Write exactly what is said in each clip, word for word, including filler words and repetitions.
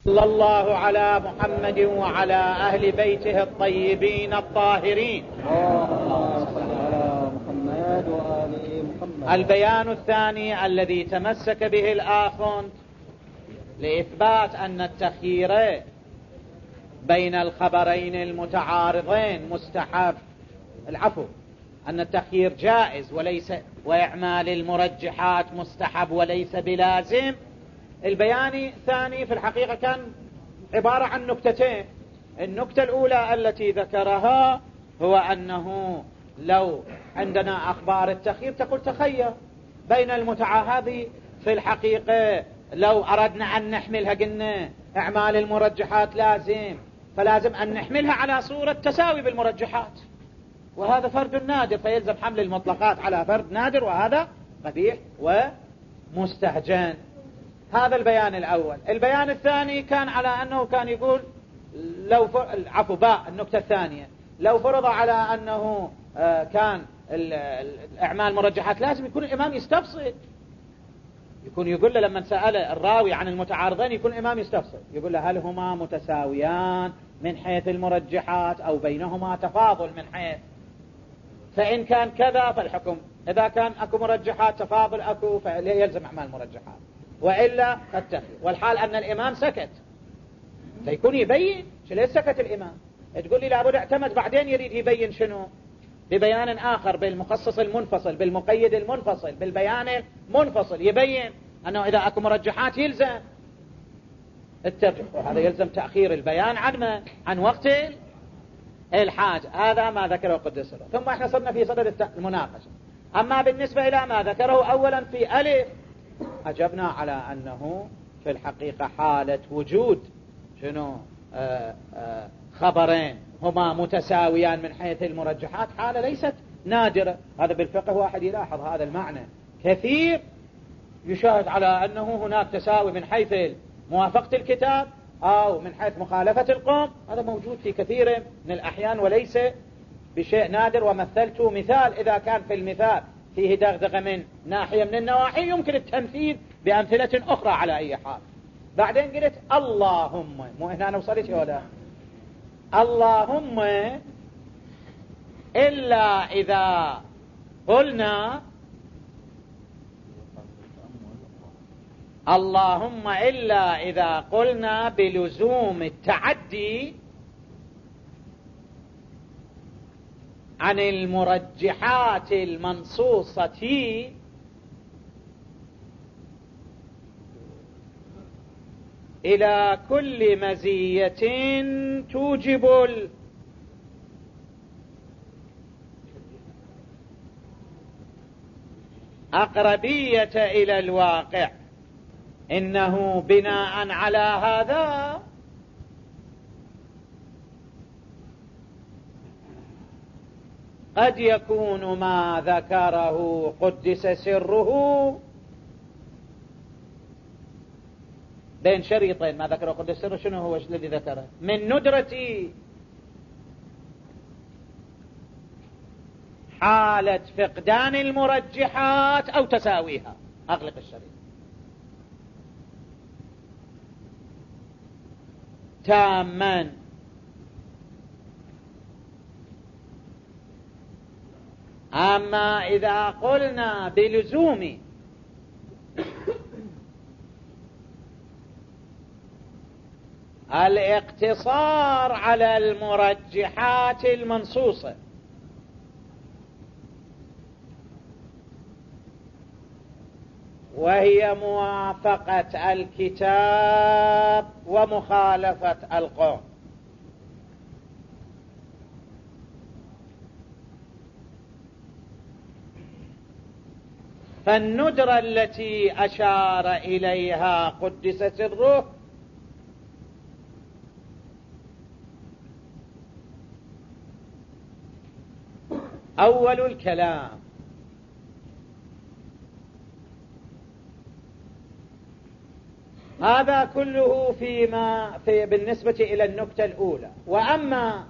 صلى الله على محمد وعلى أهل بيته الطيبين الطاهرين. البيان الثاني الذي تمسك به الآخوند لإثبات أن التخيير بين الخبرين المتعارضين مستحب، العفو أن التخيير جائز وليس، وإعمال المرجحات مستحب وليس بلازم. البيان الثاني في الحقيقة كان عبارة عن نكتتين. النكتة الأولى التي ذكرها هو أنه لو عندنا أخبار التخيير تقول تخير بين المتعاهد، في الحقيقة لو أردنا أن نحملها قلنا إعمال المرجحات لازم، فلازم أن نحملها على صورة تساوي بالمرجحات، وهذا فرد نادر، فيلزم حمل المطلقات على فرد نادر، وهذا قبيح ومستهجن. هذا البيان الأول. البيان الثاني كان على أنه كان يقول لو ف... عفو باء النكتة الثانية، لو فرض على أنه آه كان الأعمال مرجحات لازم يكون الإمام يستفصل، يكون يقول له لما سأل الراوي عن المتعارضين يكون الإمام يستفصل، يقول له هل هما متساويان من حيث المرجحات أو بينهما تفاضل من حيث، فإن كان كذا فالحكم، إذا كان أكو مرجحات تفاضل أكو فيلزم أعمال مرجحات، وإلا فالتخيير. والحال أن الإمام سكت، فيكون يبين. ليش سكت الإمام؟ تقول لي لابد اعتمد بعدين يريد يبين شنو ببيان آخر، بالمخصص المنفصل، بالمقيد المنفصل، بالبيان المنفصل، يبين أنه إذا أكو مرجحات يلزم الترجح، وهذا يلزم تأخير البيان عن عن وقت الحاجة. هذا ما ذكره قدس سره. ثم احنا صرنا في صدد المناقشة. أما بالنسبة إلى ما ذكره أولا في ألف، أجبنا على أنه في الحقيقة حالة وجود شنو آآ آآ خبرين هما متساويان من حيث المرجحات حالة ليست نادرة. هذا بالفقه واحد يلاحظ هذا المعنى كثير، يشاهد على أنه هناك تساوي من حيث موافقة الكتاب أو من حيث مخالفة القوم. هذا موجود في كثير من الأحيان وليس بشيء نادر. ومثلت مثال، إذا كان في المثال فيه دغدغة من ناحية من النواحي يمكن التنفيذ بأمثلة أخرى على أي حال. بعدين قلت اللهم، مو هنا أنا وصلت ولا اللهم إلا إذا قلنا اللهم إلا إذا قلنا بلزوم التعدي عن المرجحات المنصوصة إلى كل مزية توجب الأقربية إلى الواقع. إنه بناء على هذا قد يكون ما ذكره قدس سره بين شريطين. ما ذكره قدس سره شنو هو الذي ذكره؟ من ندرة حالة فقدان المرجحات أو تساويها. أغلق الشريط تاما. أما إذا قلنا بلزوم الاقتصار على المرجحات المنصوصة وهي موافقة الكتاب ومخالفة القوم، فالندرة التي أشار إليها قدس سره أول الكلام. هذا كله فيما في بالنسبة إلى النكتة الأولى. وأما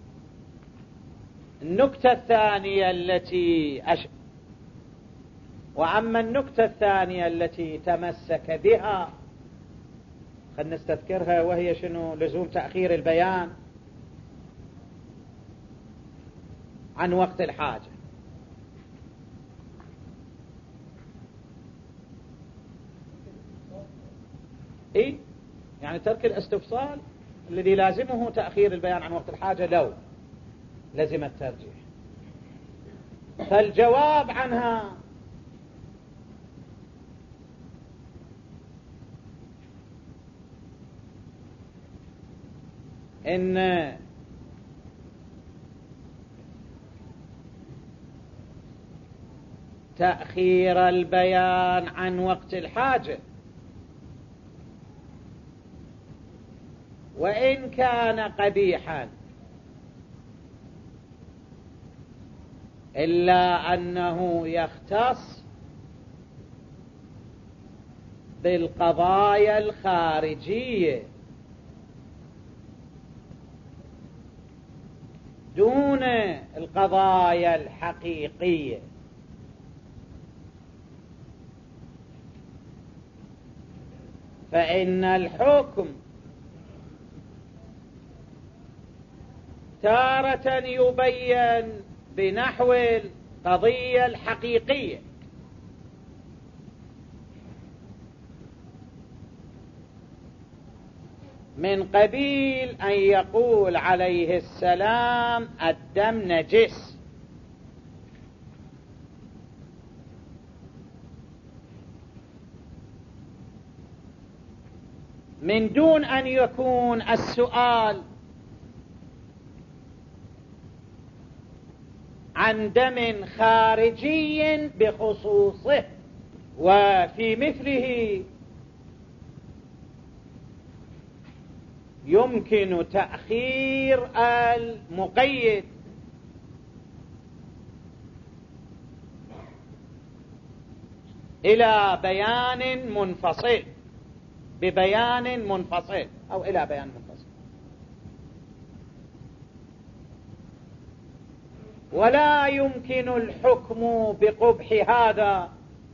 النكتة الثانية التي أش... وأما النكتة الثانية التي تمسك بها خلنا نستذكرها، وهي شنو؟ لزوم تأخير البيان عن وقت الحاجة. إيه؟ يعني ترك الاستفصال الذي لازمه تأخير البيان عن وقت الحاجة لو لزم الترجيح. فالجواب عنها إن تأخير البيان عن وقت الحاجة وإن كان قبيحا إلا أنه يختص بالقضايا الخارجية دون القضايا الحقيقية. فإن الحكم تارة يبين بنحو القضية الحقيقية، من قبيل أن يقول عليه السلام الدم نجس، من دون أن يكون السؤال عن دم خارجي بخصوصه. وفي مثله يمكن تأخير المقيد إلى بيان منفصل ببيان منفصل أو إلى بيان منفصل، ولا يمكن الحكم بقبح هذا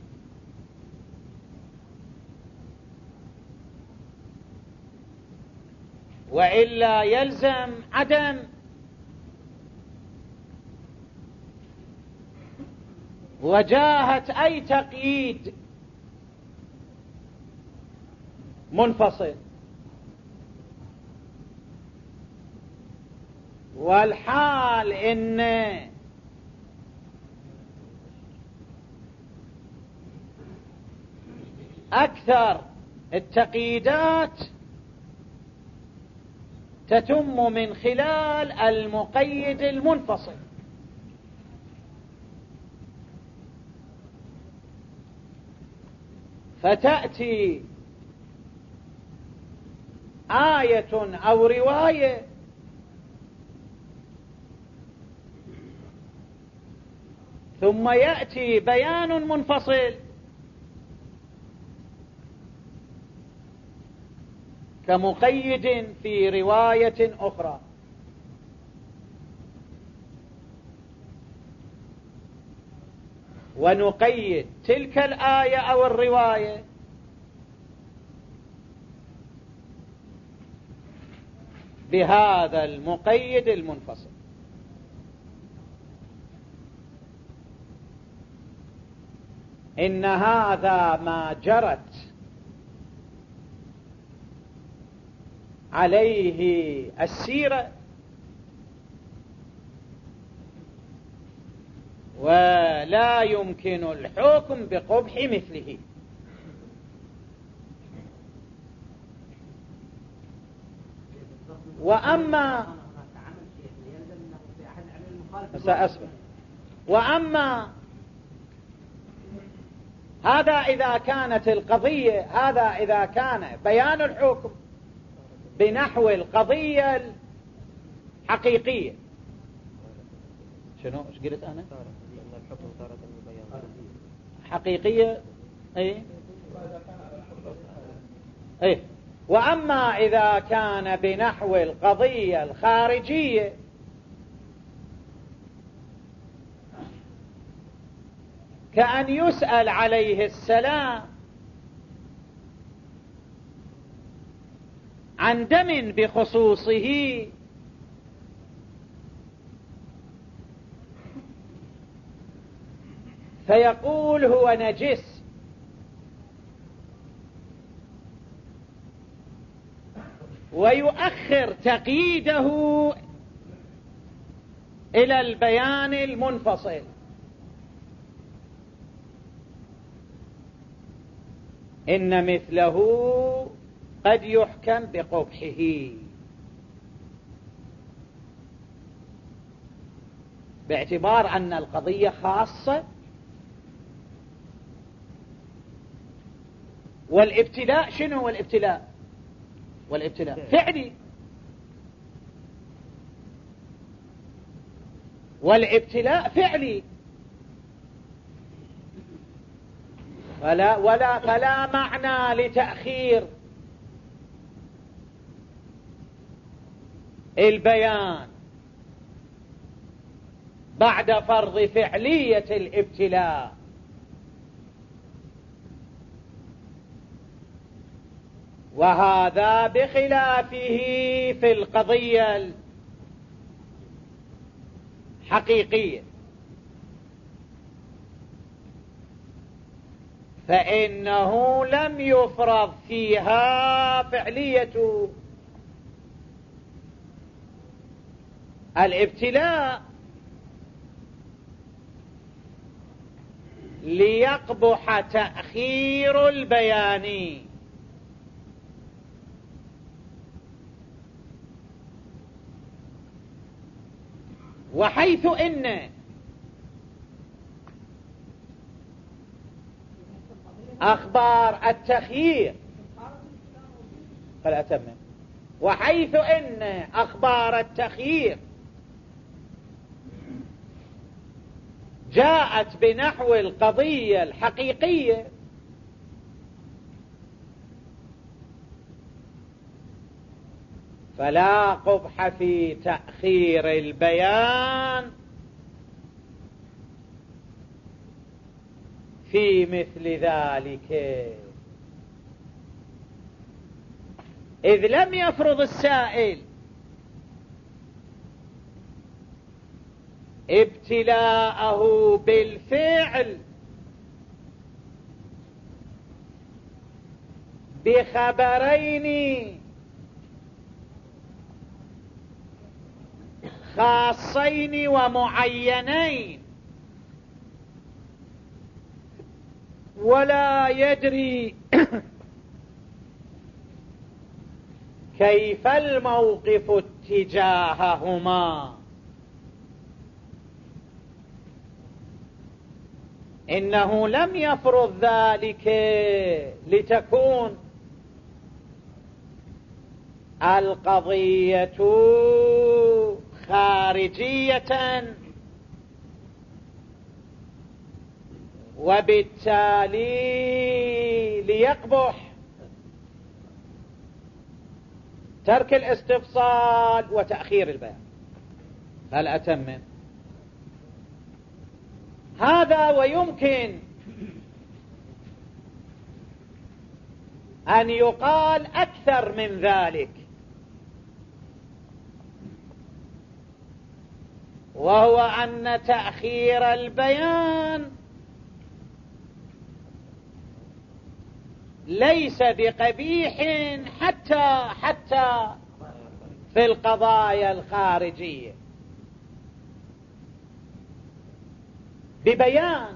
وإلا يلزم عدم وجاهة أي تقييد منفصل. والحال إن أكثر التقييدات تتم من خلال المقيد المنفصل، فتأتي آية أو رواية ثم يأتي بيان منفصل كمقيد في رواية أخرى، ونقيد تلك الآية أو الرواية بهذا المقيد المنفصل. إن هذا ما جرت عليه السيرة، ولا يمكن الحكم بقبح مثله. وأما سأسبق وأما هذا إذا كانت القضية هذا إذا كان بيان الحكم بنحو القضية الحقيقية. شنو ايش قلت أنا؟ حقيقية. اي اي وأما إذا كان بنحو القضية الخارجية كأن يسأل عليه السلام عن دم بخصوصه فيقول هو نجس، ويؤخر تقييده إلى البيان المنفصل. إن مثله قد يحكم بقبحه باعتبار أن القضية خاصة، والابتلاء شنو هو الابتلاء؟ والابتلاء فعلي، والابتلاء فعلي، فلا ولا فلا معنى لتأخير البيان بعد فرض فعلية الابتلاء. وهذا بخلافه في القضية الحقيقية، فإنه لم يفرض فيها فعلية الابتلاء ليقبح تأخير البيان. وحيث إن أخبار التخيير فلا أتمم وحيث إن أخبار التخيير جاءت بنحو القضية الحقيقية، فلا قبح في تأخير البيان في مثل ذلك، إذ لم يفرض السائل ابتلاءه بالفعل بخبرين خاصين ومعينين، ولا يدري كيف الموقف اتجاههما، إنه لم يفرض ذلك لتكون القضية خارجية، وبالتالي ليقبح ترك الاستفصال وتأخير البيان. هل أتمم؟ هذا ويمكن أن يقال أكثر من ذلك، وهو أن تأخير البيان ليس بقبيح حتى حتى في القضايا الخارجية، ببيان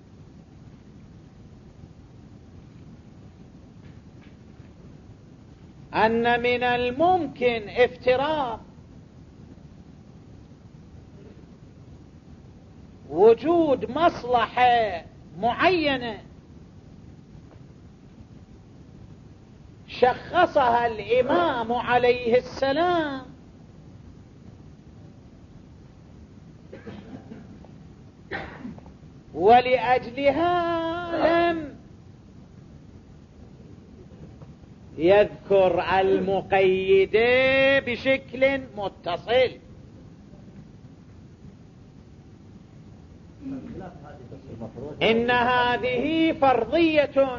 أن من الممكن افتراض وجود مصلحة معينة شخصها الإمام عليه السلام ولأجلها لم يذكر المقيد بشكل متصل. إن هذه فرضية،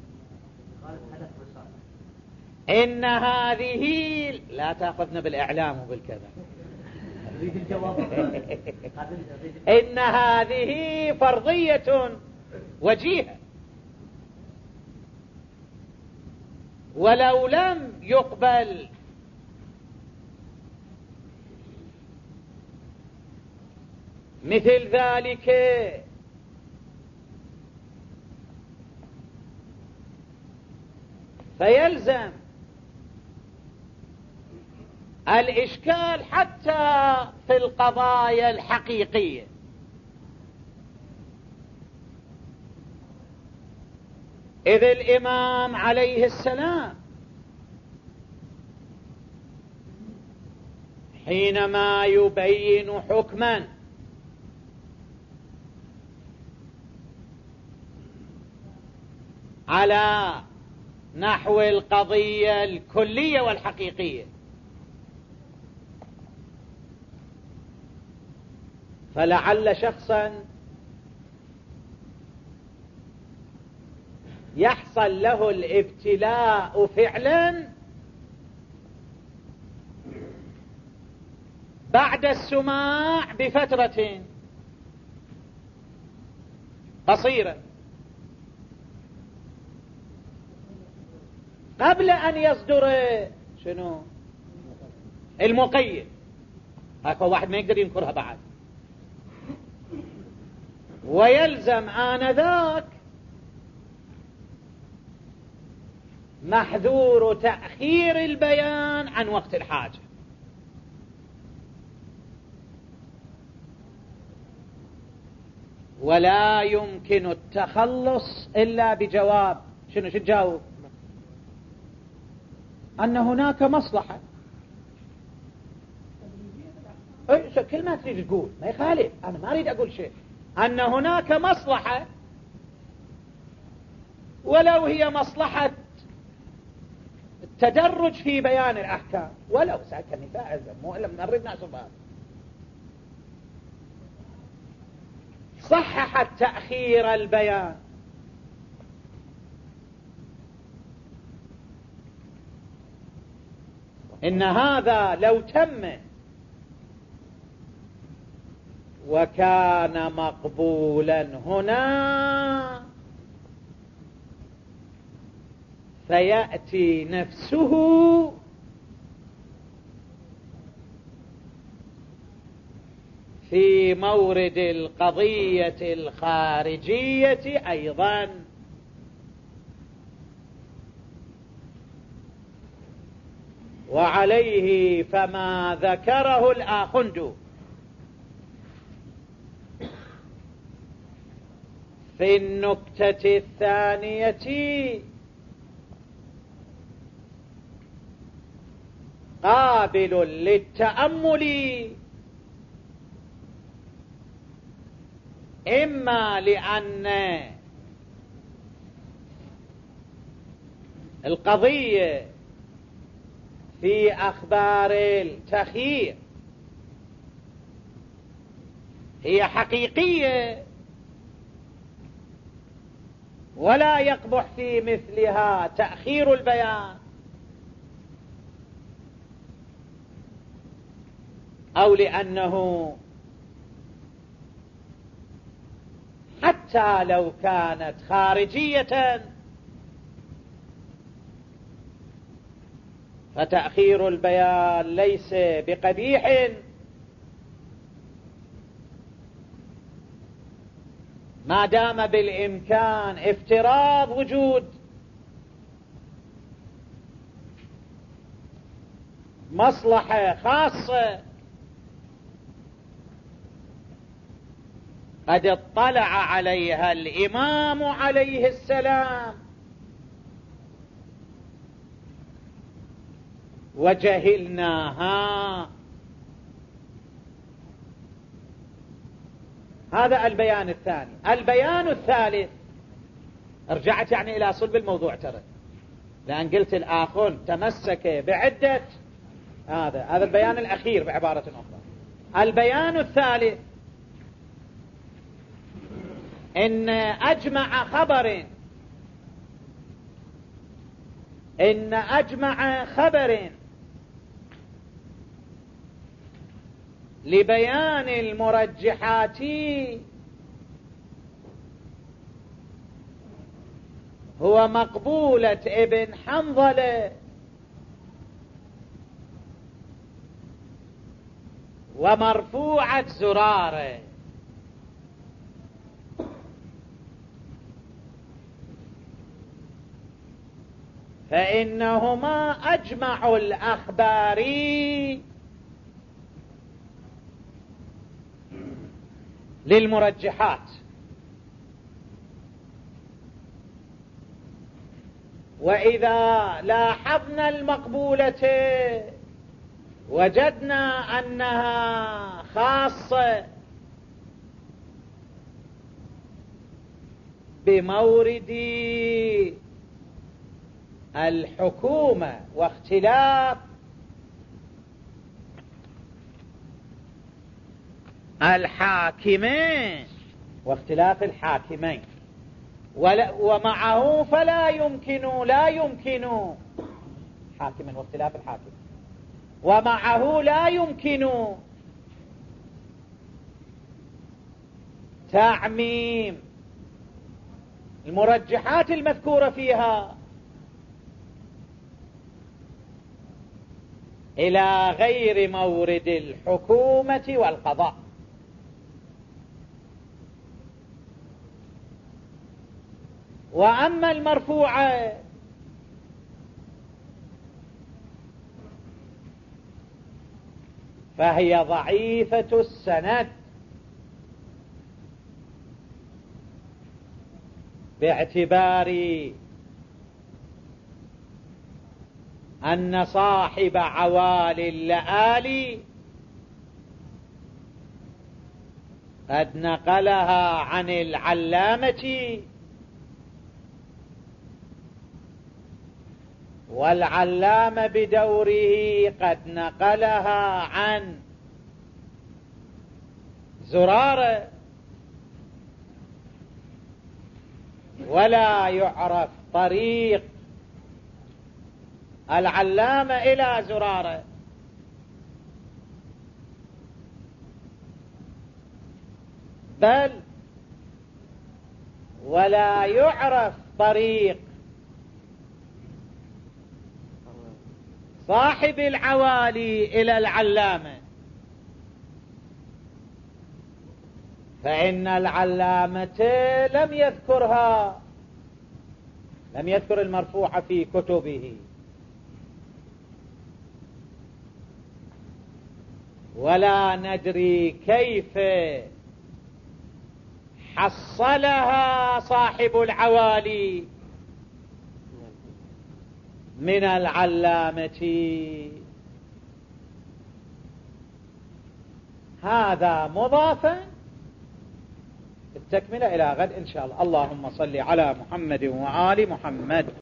إن هذه لا تأخذنا بالإعلام وبالكذا إن هذه فرضية وجيهة، ولو لم يقبل مثل ذلك فيلزم الإشكال حتى في القضايا الحقيقية. إذ الإمام عليه السلام حينما يبين حكما على نحو القضية الكلية والحقيقية، فلعل شخصا يحصل له الابتلاء فعلا بعد السماع بفترة قصيرة قبل أن يصدر شنو المقيد. هكذا واحد ما يقدر ينكرها بعد، ويلزم آنذاك محذور تأخير البيان عن وقت الحاجة. ولا يمكن التخلص إلا بجواب. شنو شو تجاوب؟ أن هناك مصلحة. كل ما تريد تقول ما يخالف، أنا ما أريد أقول شيء. أن هناك مصلحة، ولو هي مصلحة التدرج في بيان الأحكام، ولو سأكني فاعل مو إلا نريد نعصب هذا. صححت تأخير البيان، إن هذا لو تم وكان مقبولا هنا فيأتي نفسه في مورد القضية الخارجية أيضا. وعليه فما ذكره الآخند في النكتة الثانية قابل للتأمل، إما لأن القضية في أخبار التخيير هي حقيقية ولا يقبح في مثلها تأخير البيان، أو لأنه حتى لو كانت خارجية فتأخير البيان ليس بقبيح ما دام بالإمكان افتراض وجود مصلحة خاصة قد اطلع عليها الإمام عليه السلام وجهلناها. هذا البيان الثاني. البيان الثالث، رجعت يعني إلى صلب الموضوع ترى، لأن قلت الآخر تمسك بعدة، هذا هذا البيان الأخير بعبارة أخرى. البيان الثالث إن أجمع خبر إن أجمع خبر لبيان المرجحات هو مقبولة ابن حنظلة ومرفوعة زرارة، فإنهما أجمع الأخبار للمرجحات. وإذا لاحظنا المقبولة وجدنا أنها خاصة بمورد الحكومة واختلاف الحاكمين واختلاف الحاكمين، ومعه فلا يمكن لا يمكن حاكم واختلاف الحاكم، ومعه لا يمكن تعميم المرجحات المذكورة فيها إلى غير مورد الحكومة والقضاء. وأما المرفوعة فهي ضعيفة السند باعتبار أن صاحب عوالي اللآلي قد نقلها عن العلامة، والعلامة بدوره قد نقلها عن زرارة، ولا يعرف طريق العلامة إلى زرارة، بل ولا يعرف طريق صاحب العوالي إلى العلامة، فإن العلامة لم يذكرها لم يذكر المرفوع في كتبه، ولا ندري كيف حصلها صاحب العوالي من العلامة. هذا مضافا، التكملة إلى غد إن شاء الله. اللهم صل على محمد وآل محمد.